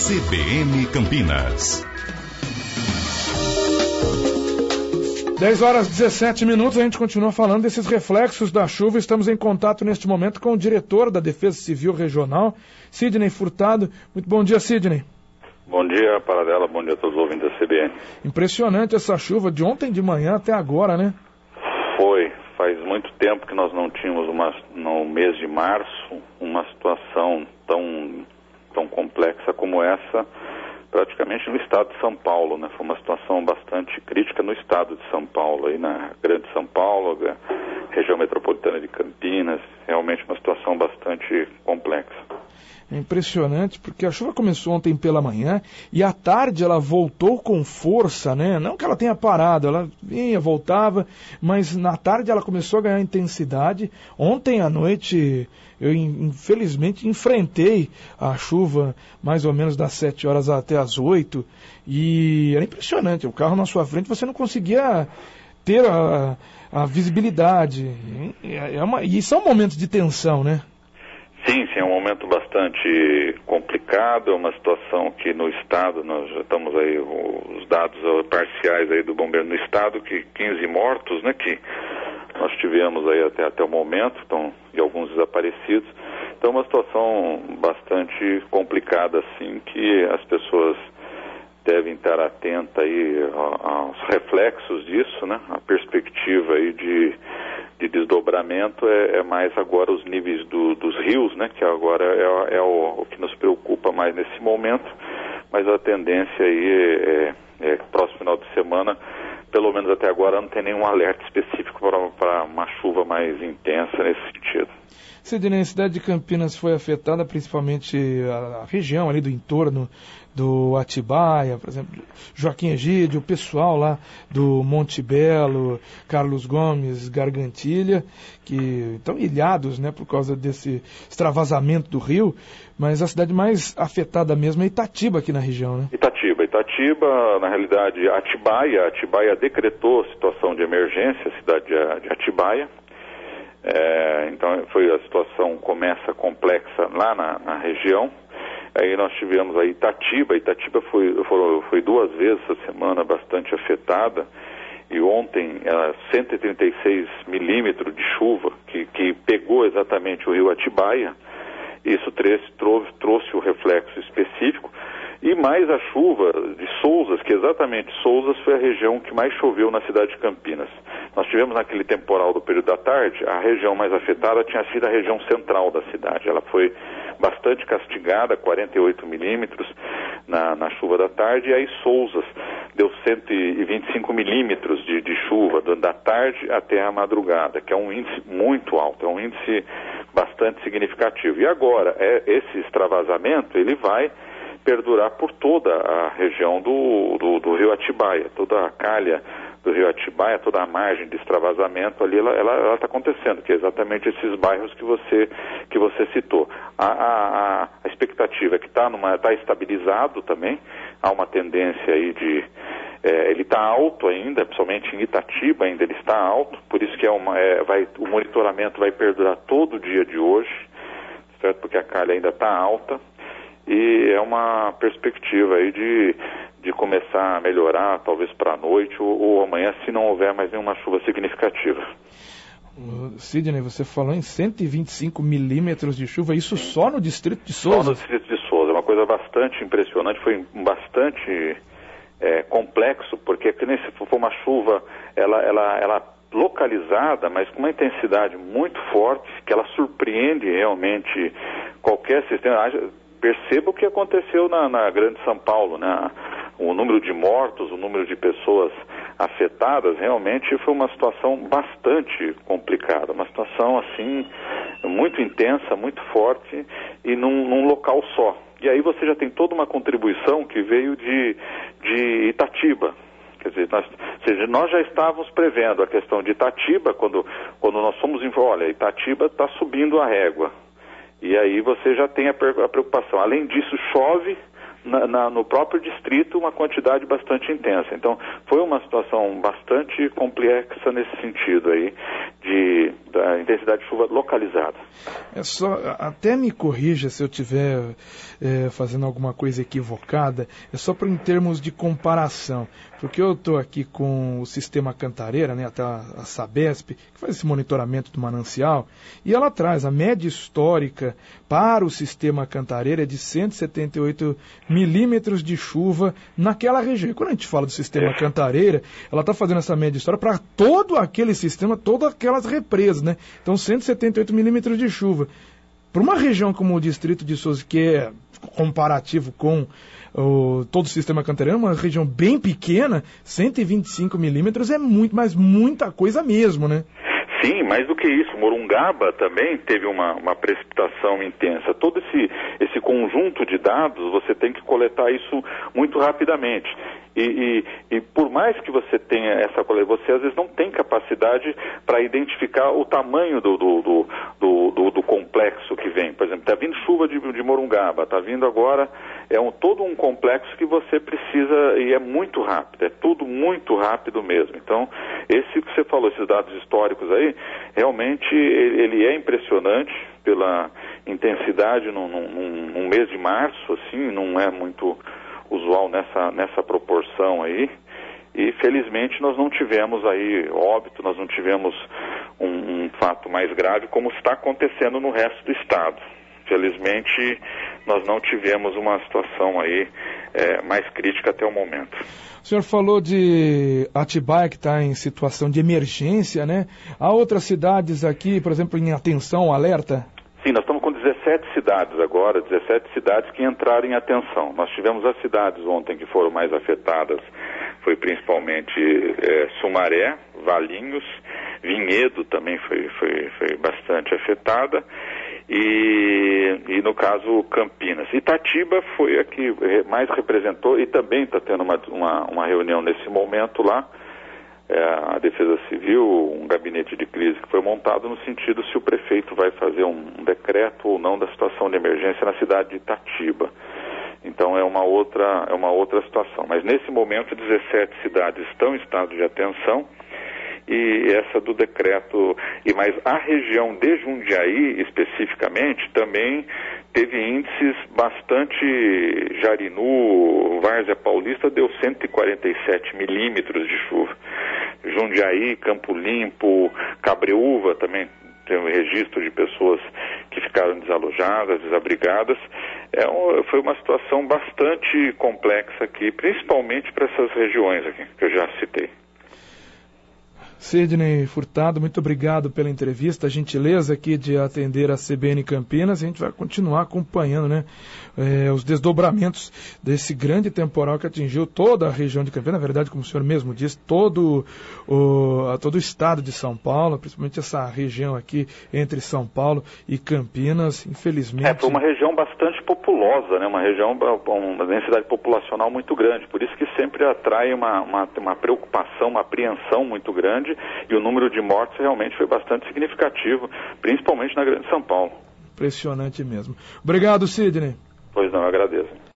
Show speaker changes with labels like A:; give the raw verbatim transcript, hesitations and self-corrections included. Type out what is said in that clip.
A: C B N Campinas.
B: dez horas e dezessete minutos, a gente continua falando desses reflexos da chuva. Estamos em contato neste momento com o diretor da Defesa Civil Regional, Sidney Furtado. Muito bom dia, Sidney.
C: Bom dia, Paradela. Bom dia a todos os ouvintes da C B N.
B: Impressionante essa chuva de ontem de manhã até agora, né?
C: Foi. Faz muito tempo que nós não tínhamos, uma, no mês de março, uma situação tão, tão complexa como essa, praticamente no estado de São Paulo, né? Foi uma situação bastante crítica no estado de São Paulo, aí na Grande São Paulo, região metropolitana de Campinas, realmente uma situação bastante complexa.
B: É impressionante, porque a chuva começou ontem pela manhã e à tarde ela voltou com força, né? Não que ela tenha parado, ela vinha, voltava, mas na tarde ela começou a ganhar intensidade. Ontem à noite eu infelizmente enfrentei a chuva mais ou menos das sete horas até as oito e era impressionante, o carro na sua frente você não conseguia ter a, a visibilidade. É uma, e são momentos de tensão, né?
C: Sim, sim, é um momento bastante complicado, é uma situação que no estado, nós já estamos aí, os dados parciais aí do bombeiro no estado, que quinze mortos, né, que nós tivemos aí até, até o momento, então, e alguns desaparecidos. Então é uma situação bastante complicada, assim, que as pessoas devem estar atentas aí aos reflexos disso, né, a perspectiva aí de... de desdobramento é, é mais agora os níveis do, dos rios, né, que agora é, é o, o que nos preocupa mais nesse momento, mas a tendência aí é, é, é próximo final de semana, pelo menos até agora não tem nenhum alerta específico para uma chuva mais intensa nesse sentido.
B: Sidney, a cidade de Campinas foi afetada, principalmente a, a região ali do entorno do Atibaia, por exemplo, Joaquim Egídio, o pessoal lá do Monte Belo, Carlos Gomes, Gargantilha, que estão ilhados, né, por causa desse extravasamento do rio, mas a cidade mais afetada mesmo é Itatiba aqui na região, né?
C: Itatiba, Itatiba, na realidade, Atibaia, Atibaia decretou situação de emergência, a cidade de Atibaia. É, então foi a situação começa complexa lá na, na região. Aí nós tivemos a Itatiba, Itatiba foi, foi, foi duas vezes essa semana bastante afetada, e ontem era cento e trinta e seis milímetros de chuva que, que pegou exatamente o rio Atibaia. Isso trouxe, trouxe o reflexo específico, e mais a chuva de Souzas, que exatamente Souzas foi a região que mais choveu na cidade de Campinas. Nós tivemos naquele temporal do período da tarde, a região mais afetada tinha sido a região central da cidade. Ela foi bastante castigada, quarenta e oito milímetros na, na chuva da tarde, e aí Souzas deu cento e vinte e cinco milímetros de, de chuva da tarde até a madrugada, que é um índice muito alto, é um índice bastante significativo. E agora, é, esse extravasamento, ele vai perdurar por toda a região do, do, do rio Atibaia, toda a calha do rio Atibaia, toda a margem de extravasamento ali, ela está acontecendo, que é exatamente esses bairros que você, que você citou. A, a, a expectativa é que está tá estabilizado também, há uma tendência aí de... É, ele está alto ainda, principalmente em Itatiba ainda ele está alto, por isso que é uma, é, vai, o monitoramento vai perdurar todo o dia de hoje, certo? Porque a calha ainda está alta, e é uma perspectiva aí de, de começar a melhorar, talvez para a noite ou, ou amanhã, se não houver mais nenhuma chuva significativa.
B: Sidney, você falou em cento e vinte e cinco milímetros de chuva, isso só no distrito de Souza?
C: Só no distrito de Souza, uma coisa bastante impressionante, foi bastante é, complexo, porque foi uma chuva, ela, ela, ela localizada, mas com uma intensidade muito forte, que ela surpreende realmente qualquer sistema. Perceba o que aconteceu na, na Grande São Paulo, né? O número de mortos, o número de pessoas afetadas, realmente foi uma situação bastante complicada, uma situação assim, muito intensa, muito forte e num, num local só. E aí você já tem toda uma contribuição que veio de, de Itatiba. Quer dizer, nós, ou seja, nós já estávamos prevendo a questão de Itatiba, quando, quando nós fomos em, olha, Itatiba está subindo a régua. E aí você já tem a preocupação. Além disso, chove na, na, no próprio distrito uma quantidade bastante intensa. Então, foi uma situação bastante complexa nesse sentido aí, de, da intensidade de chuva localizada.
B: É só, até me corrija se eu estiver é, fazendo alguma coisa equivocada, é só para em termos de comparação, porque eu estou aqui com o sistema Cantareira, né, até a, a Sabesp, que faz esse monitoramento do manancial, e ela traz a média histórica para o sistema Cantareira é de cento e setenta e oito milímetros de chuva naquela região. E quando a gente fala do sistema Cantareira, ela está fazendo essa média histórica para todo aquele sistema, todas aquelas represas, né? Então, cento e setenta e oito milímetros de chuva. Para uma região como o distrito de Souza, que é comparativo com o, todo o sistema Cantareira, uma região bem pequena, cento e vinte e cinco milímetros é muito, mas muita coisa mesmo, né?
C: Sim, mais do que isso, Morungaba também teve uma, uma precipitação intensa. Todo esse, esse conjunto de dados, você tem que coletar isso muito rapidamente. E, e, e por mais que você tenha essa coleta, você às vezes não tem capacidade para identificar o tamanho do, do, do, do, do, do complexo que vem. Por exemplo, está vindo chuva de, de Morungaba, está vindo agora, é um, todo um complexo que você precisa, e é muito rápido, é tudo muito rápido mesmo. Então, esse que você falou, esses dados históricos aí, realmente ele, ele é impressionante pela intensidade num, num, num mês de março, assim, não é muito usual nessa, nessa proporção aí, e felizmente nós não tivemos aí óbito, nós não tivemos um, um fato mais grave como está acontecendo no resto do estado. Felizmente nós não tivemos uma situação aí é, mais crítica até o momento.
B: O senhor falou de Atibaia, que está em situação de emergência, né? Há outras cidades aqui, por exemplo, em atenção, alerta?
C: Sim, nós estamos com dezessete cidades agora, dezessete cidades que entraram em atenção. Nós tivemos as cidades ontem que foram mais afetadas, foi principalmente é, Sumaré, Valinhos, Vinhedo também foi, foi, foi bastante afetada, e, e no caso Campinas. Itatiba foi a que mais representou e também está tendo uma, uma, uma reunião nesse momento lá. É, a Defesa Civil, um gabinete de crise que foi montado no sentido se o prefeito vai fazer um decreto ou não da situação de emergência na cidade de Itatiba. Então é uma outra, é uma outra situação. Mas nesse momento dezessete cidades estão em estado de atenção e essa do decreto, e mais a região de Jundiaí especificamente também teve índices bastante. Jarinu, Várzea Paulista deu cento e quarenta e sete milímetros de chuva. Jundiaí, Campo Limpo, Cabreúva também tem um registro de pessoas que ficaram desalojadas, desabrigadas. É um, foi uma situação bastante complexa aqui, principalmente para essas regiões aqui que eu já citei.
B: Sidney Furtado, muito obrigado pela entrevista, a gentileza aqui de atender a C B N Campinas. A gente vai continuar acompanhando, né, é, os desdobramentos desse grande temporal que atingiu toda a região de Campinas, na verdade, como o senhor mesmo disse, todo o, todo o estado de São Paulo, principalmente essa região aqui entre São Paulo e Campinas, infelizmente...
C: É, foi uma região bastante populosa, né, uma região, uma densidade populacional muito grande, por isso que sempre atrai uma, uma, uma preocupação, uma apreensão muito grande. E o número de mortes realmente foi bastante significativo, principalmente na Grande São Paulo.
B: Impressionante mesmo. Obrigado, Sidney.
C: Pois não, eu agradeço.